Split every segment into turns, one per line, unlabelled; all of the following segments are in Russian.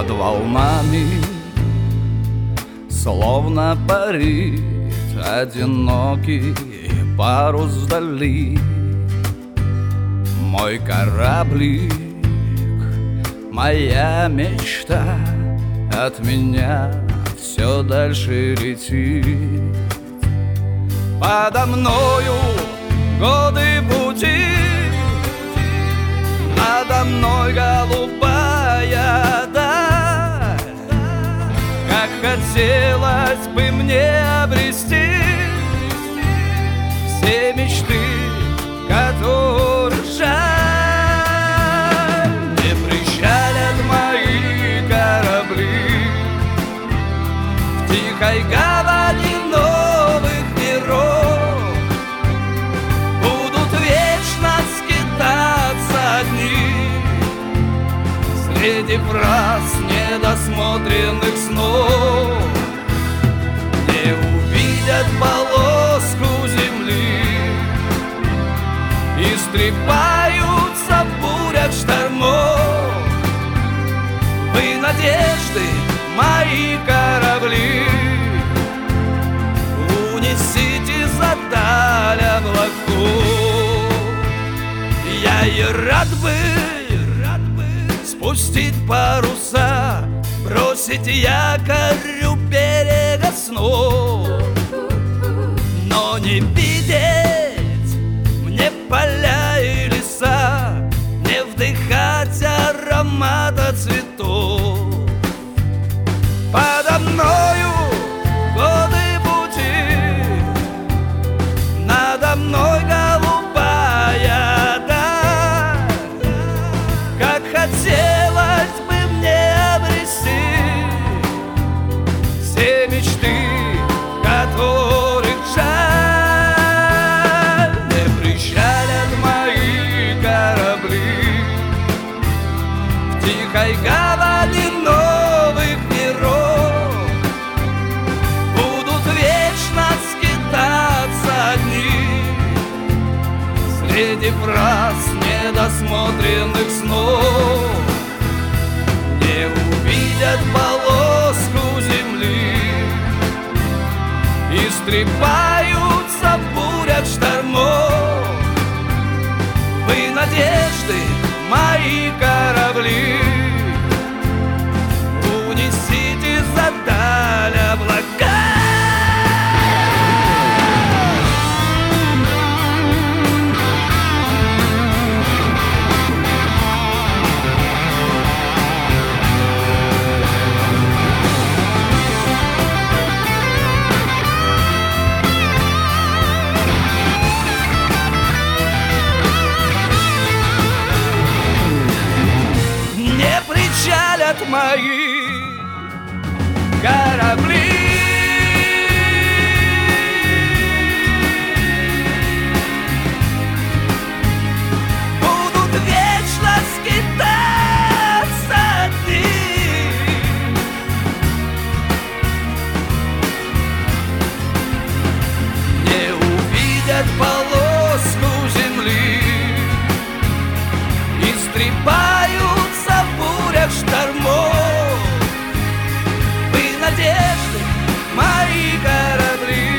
над волнами, словно парит одинокий парус вдали. Мой кораблик, моя мечта от меня все дальше летит. Подо мною годы пути, надо мной голубая даль. Как хотелось бы мне обрести все мечты, которых жаль. Не причалят мои корабли в тихой гавани новых миров. Будут вечно скитаться одни среди фраз недосмотренных снов. Не увидят полоску земли, истрепаются в бурях штормов. Вы надежды, мои корабли, унесите за даль облаков. Я и рад бы спустить паруса, бросить якорь у берега снов, но не видеть мне поля и леса, не вдыхать аромата цветов. Подо мною годы пути, надо мной голубая даль. Как хотелось бы мне обрести все мечты, которых жаль. Не причалят мои корабли в тихой гавани новых миров. Будут вечно скитаться одни среди фраз недосмотренных снов. Не увидят полоску земли, истрепаются в бурях штормов. Вы надежды, мои корабли, унесите за даль облака. Причалят мои корабли, будут вечно скитаться одни не увидят полоску земли, истрепаются в бурях штормов. Вы надежды, мои корабли,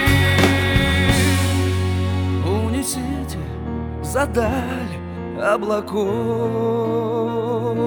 унесите за даль облаков.